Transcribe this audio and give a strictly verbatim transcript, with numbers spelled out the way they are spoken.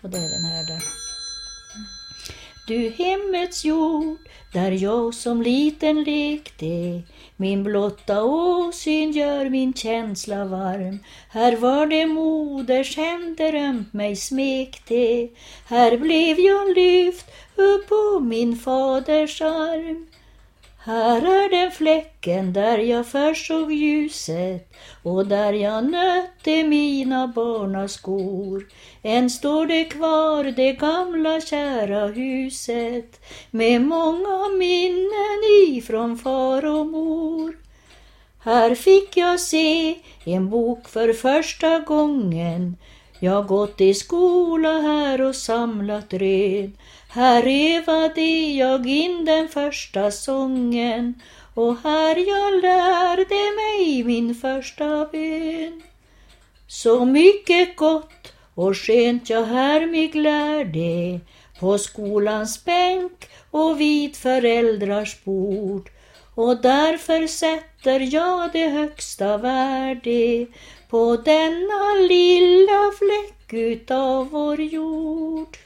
Och det är den här där. Du hemmets jord, där jag som liten lekte, min blotta åsyn gör min känsla varm. Här var det moders händer ömt mig smekte, här blev jag lyft upp på min faders arm. Här är den fläcken där jag först såg ljuset och där jag nötte mina barnaskor. Än står det kvar det gamla kära huset med många minnen ifrån far och mor. Här fick jag se en bok för första gången. Jag gått i skola här och samlat rön. Här evade jag in den första sången och här jag lärde mig min första bön. Så mycket gott och skönt jag här mig lärde på skolans bänk och vid föräldrars bord. Och därför sätter jag det högsta värde på denna lilla fläck utav vår jord.